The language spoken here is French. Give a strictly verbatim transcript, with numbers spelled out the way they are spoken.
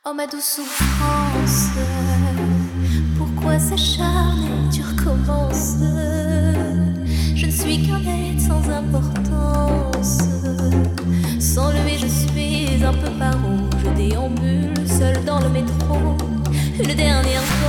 Oh ma douce souffrance, pourquoi s'acharner, tu recommences? Je ne suis qu'un être sans importance. Sans lever je suis un peu paro. Je déambule seul dans le métro. Une dernière